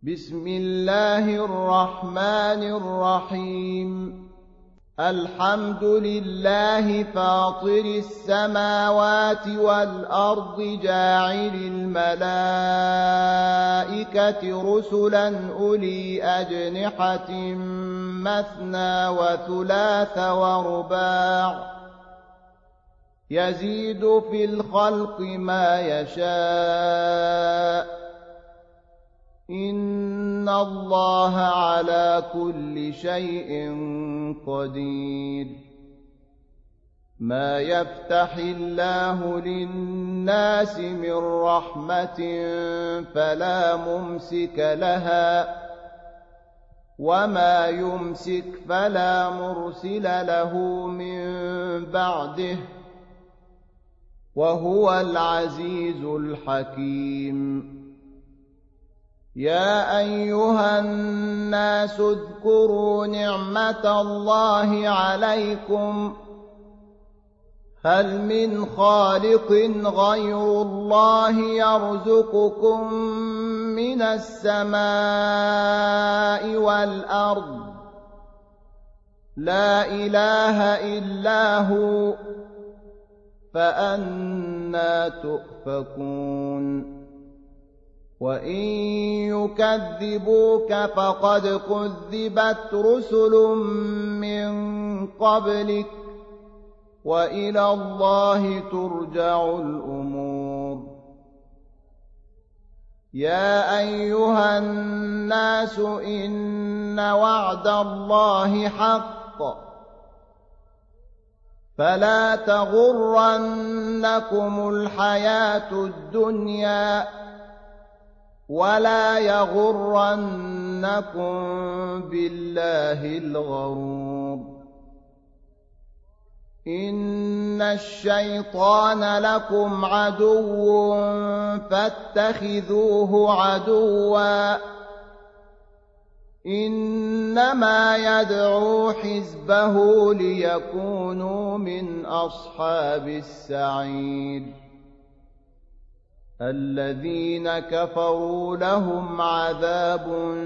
بسم الله الرحمن الرحيم. الحمد لله فاطر السماوات والأرض جاعل الملائكة رسلا أولي أجنحة مثنى وثلاث ورباع يزيد في الخلق ما يشاء إن الله على كل شيء قدير. ما يفتح الله للناس من رحمة فلا ممسك لها وما يمسك فلا مرسل له من بعده وهو العزيز الحكيم. يا أيها الناس اذكروا نعمة الله عليكم هل من خالق غير الله يرزقكم من السماء والأرض لا إله إلا هو فأنى تؤفكون. وإن يكذبوك فقد كذبت رسل من قبلك وإلى الله ترجع الأمور. يا أيها الناس إن وعد الله حق فلا تغرنكم الحياة الدنيا ولا يغرنكم بالله الغرور. إن الشيطان لكم عدو فاتخذوه عدوا إنما يدعو حزبه ليكونوا من أصحاب السعير. الذين كفروا لهم عذاب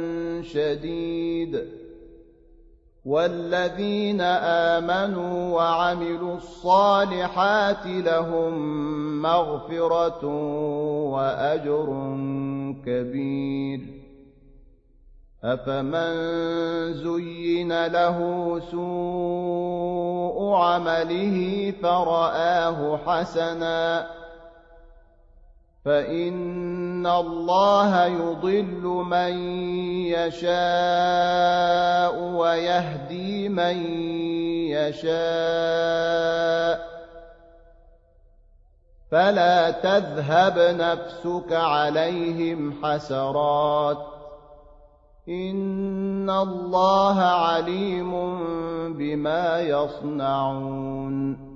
شديد والذين آمنوا وعملوا الصالحات لهم مغفرة وأجر كبير. أفمن زين له سوء عمله فرآه حسنا فإن الله يضل من يشاء ويهدي من يشاء فلا تذهب نفسك عليهم حسرات إن الله عليم بما يصنعون.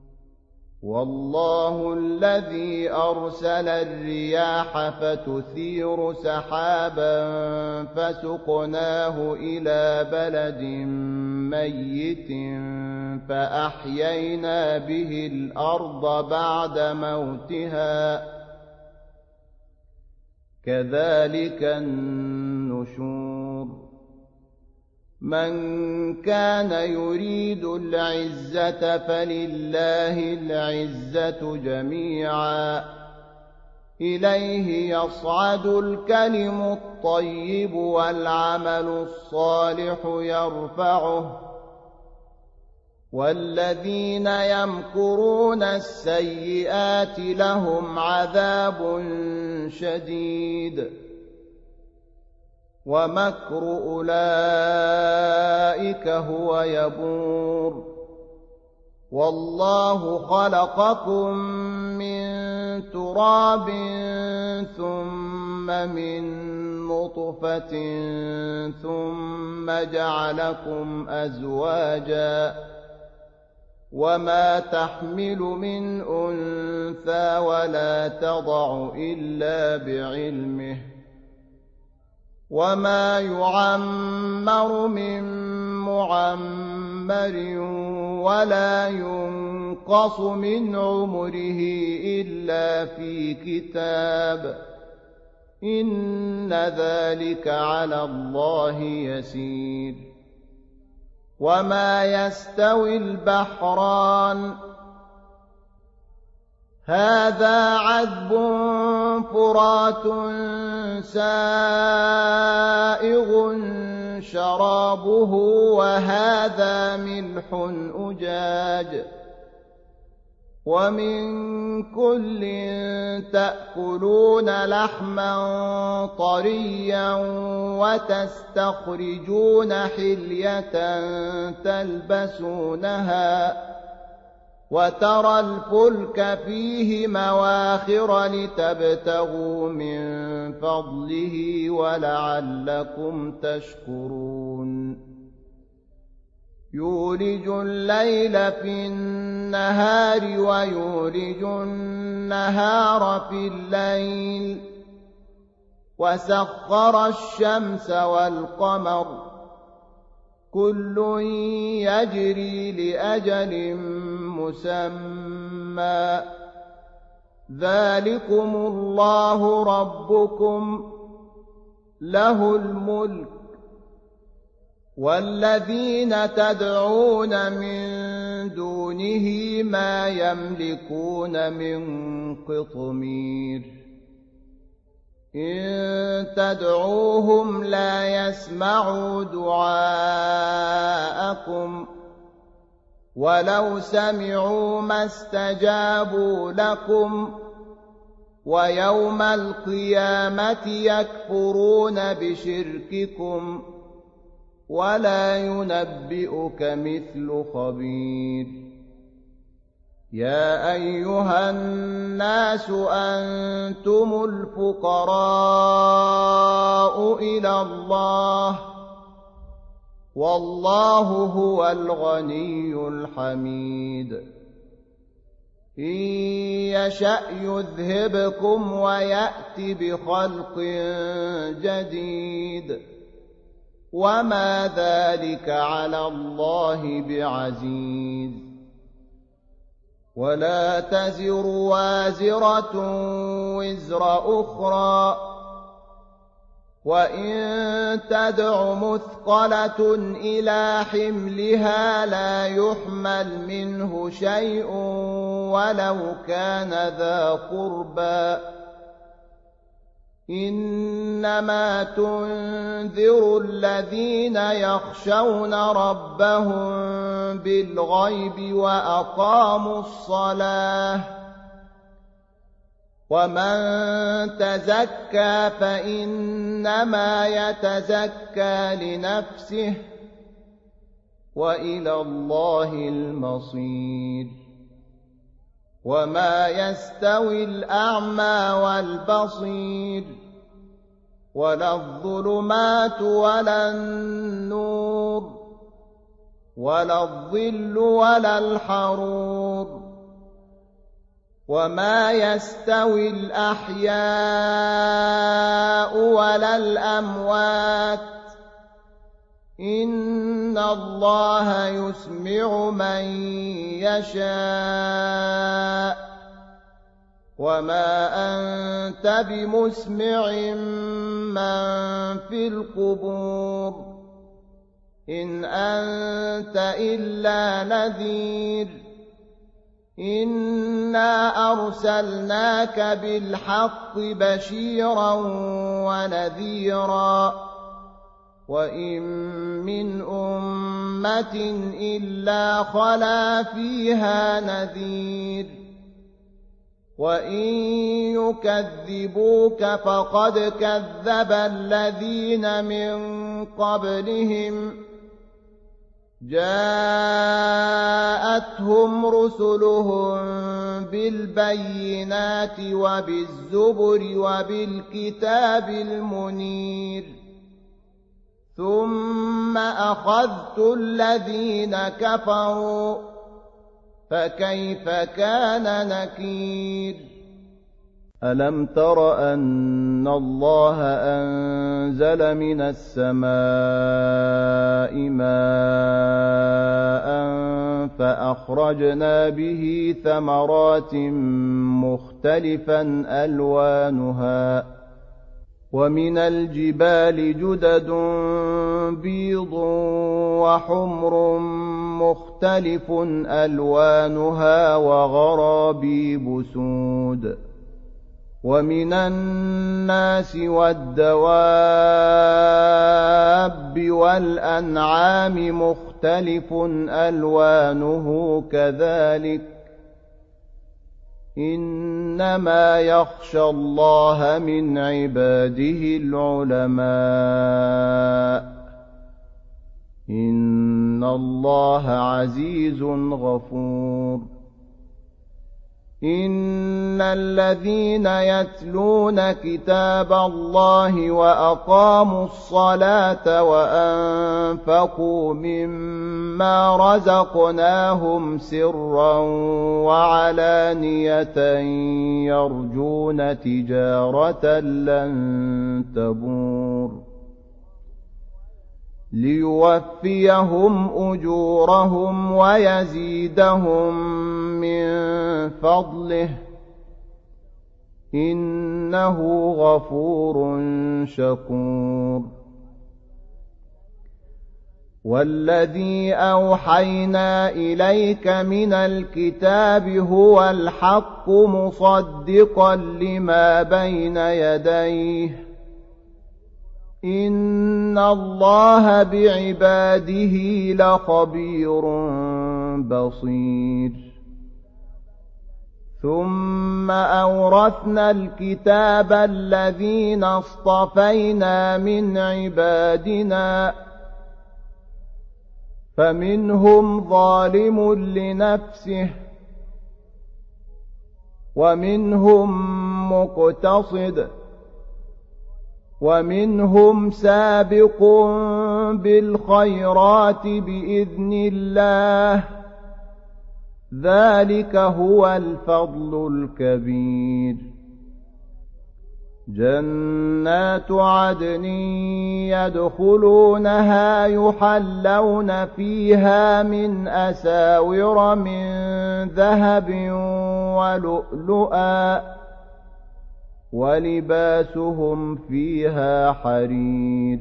والله الذي أرسل الرياح فتثير سحابا فسقناه إلى بلد ميت فأحيينا به الأرض بعد موتها كذلك النشور. من كان يريد العزة فلله العزة جميعا إليه يصعد الكلم الطيب والعمل الصالح يرفعه والذين يمكرون السيئات لهم عذاب شديد ومكر أولئك هو يبور. والله خلقكم من تراب ثم من نطفة ثم جعلكم أزواجا وما تحمل من أنثى ولا تضع إلا بعلمه وما يعمر من معمر ولا ينقص من عمره إلا في كتاب إن ذلك على الله يسير. وما يستوي البحران هذا عذب فرات سائغ شرابه وهذا ملح أجاج ومن كل تأكلون لحما طريا وتستخرجون حلية تلبسونها وترى الفلك فيه مواخر لتبتغوا من فضله ولعلكم تشكرون. يولج الليل في النهار ويولج النهار في الليل وسخر الشمس والقمر كل يجري لأجل مسمى ذلكم الله ربكم له الملك والذين تدعون من دونه ما يملكون من قطمير إن تدعوهم لا يسمعوا دعاءكم ولو سمعوا ما استجابوا لكم ويوم القيامة يكفرون بشرككم ولا ينبئك مثل خبير. يا أيها الناس أنتم الفقراء إلى الله والله هو الغني الحميد. إن يشأ يذهبكم ويأت بخلق جديد وما ذلك على الله بعزيز. ولا تزر وازرة وزر أخرى وإن تدع مثقلة إلى حملها لا يحمل منه شيء ولو كان ذا قربى إنما تنذر الذين يخشون ربهم بالغيب وأقاموا الصلاة ومن تزكى فإنما يتزكى لنفسه وإلى الله المصير. وما يستوي الأعمى والبصير ولا الظلمات ولا النور ولا الظل ولا الحرور وما يستوي الأحياء ولا الأموات إن الله يسمع من يشاء وما أنت بمسمع من في القبور إن أنت إلا نذير إنا أرسلناك بالحق بشيرا ونذيرا وإن من أمة إلا خلا فيها نذير وإن يكذبوك فقد كذب الذين من قبلهم جاءتهم رسلهم بالبينات وبالزبر وبالكتاب المنير ثم أخذت الذين كفروا فكيف كان نكير. ألم تر أن الله أنزل من السماء ماء فأخرجنا به ثمرات مختلفا ألوانها ومن الجبال جدد بيض وحمر مختلف ألوانها وغرابيب سود ومن الناس والدواب والأنعام مختلف ألوانه كذلك إنما يخشى الله من عباده العلماء إن الله عزيز غفور إن الذين يتلون كتاب الله وأقاموا الصلاة وأنفقوا مما رزقناهم سرا وعلانية يرجون تجارة لن تبور ليوفيهم أجورهم ويزيدهم من فضله إنه غفور شكور والذي أوحينا إليك من الكتاب هو الحق مصدقا لما بين يديه إن الله بعباده لخبير بصير ثم أورثنا الكتاب الذين اصطفينا من عبادنا فمنهم ظالم لنفسه ومنهم مقتصد ومنهم سابق بالخيرات بإذن الله ذلك هو الفضل الكبير جنات عدن يدخلونها يحلون فيها من أساور من ذهب ولؤلؤا ولباسهم فيها حرير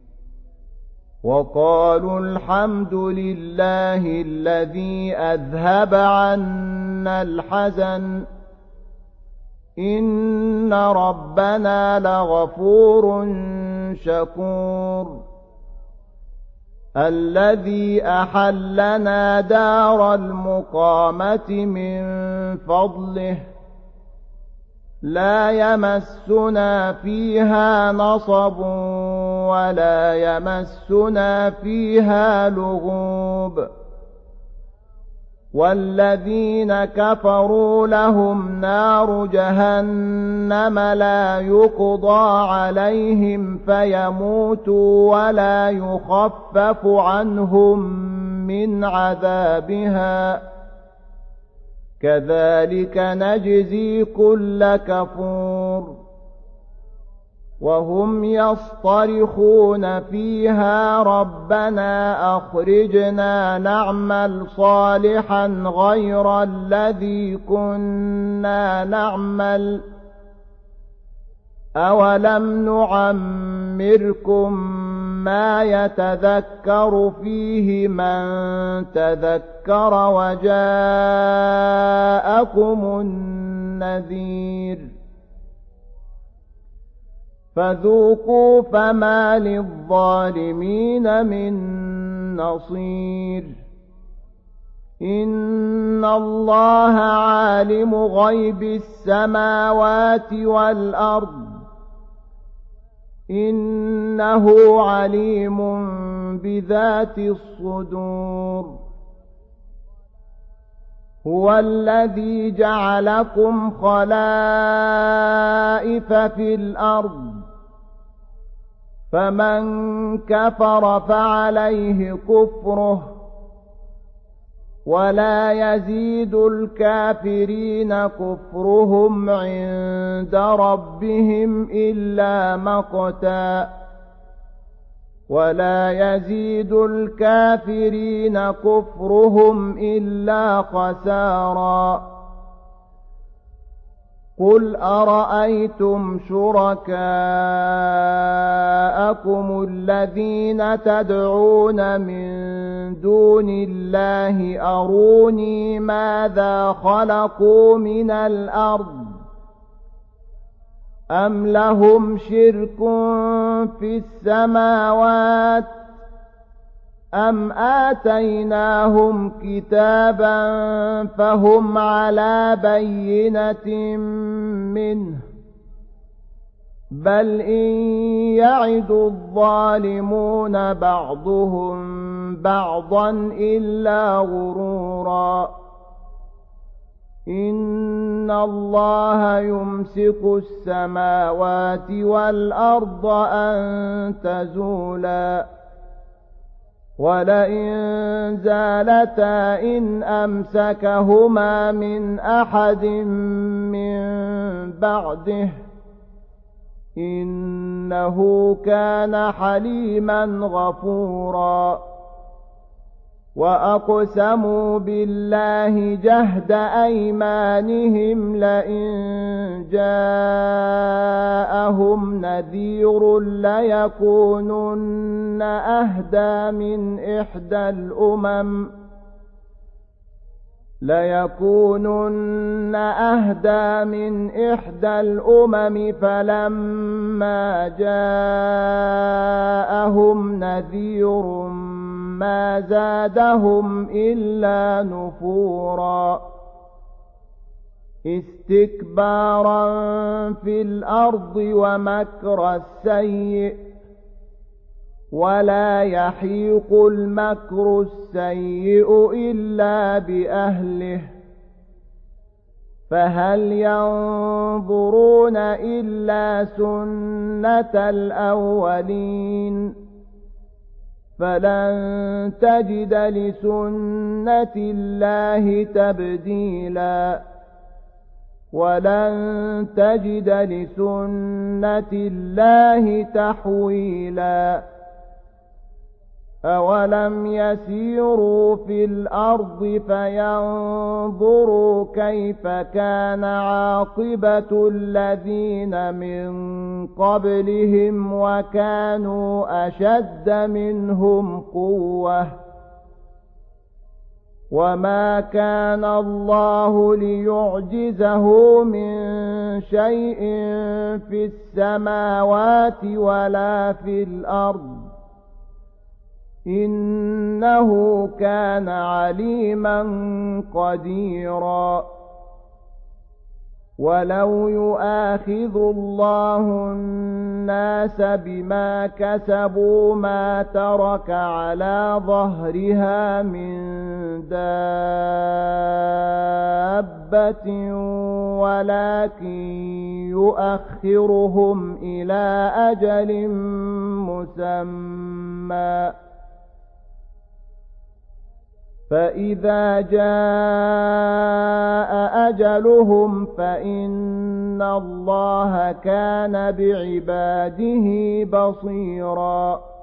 وقالوا الحمد لله الذي أذهب عنا الحزن إن ربنا لغفور شكور الذي أحلنا دار المقامة من فضله لا يمسنا فيها نصب ولا يمسنا فيها لغوب والذين كفروا لهم نار جهنم لا يقضى عليهم فيموتوا ولا يخفف عنهم من عذابها كذلك نجزي كل كفور وهم يصطرخون فيها ربنا أخرجنا نعمل صالحا غير الذي كنا نعمل أولم نعمركم ما يتذكر فيه من تذكر وجاءكم النذير فذوقوا فما للظالمين من نصير إن الله عالم غيب السماوات والأرض إنه عليم بذات الصدور هو الذي جعلكم خلائف في الأرض فمن كفر فعليه كفره ولا يزيد الكافرين كفرهم عند ربهم إلا مقتا ولا يزيد الكافرين كفرهم إلا خسارا قل أرأيتم شركاءكم الذين تدعون من دون الله أروني ماذا خلقوا من الأرض أم لهم شرك في السماوات أم آتيناهم كتابا فهم على بينة منه بل إن يعد الظالمون بعضهم بعضا إلا غرورا إن الله يمسك السماوات والأرض أن تزولا ولئن زالتا إن أمسكهما من أحد من بعده إنه كان حليما غفورا وأقسموا بالله جهد أيمانهم لئن جاءهم نذير ليكونن أهدى من إحدى الأمم فلما جاءهم نذير ما زادهم إلا نفورا استكبارا في الأرض ومكر السيء ولا يحيق المكر السيء إلا بأهله فهل ينظرون إلا سنة الأولين فلن تجد لسنة الله تبديلا ولن تجد لسنة الله تحويلا أولم يسيروا في الأرض فينظروا كيف كان عاقبة الذين من قبلهم وكانوا أشد منهم قوة وما كان الله ليعجزه من شيء في السماوات ولا في الأرض إنه كان عليما قديرا ولو يؤاخذ الله الناس بما كسبوا ما ترك على ظهرها من دابة ولكن يؤخرهم إلى أجل مسمى فإذا جاء أجلهم فإن الله كان بعباده بصيرا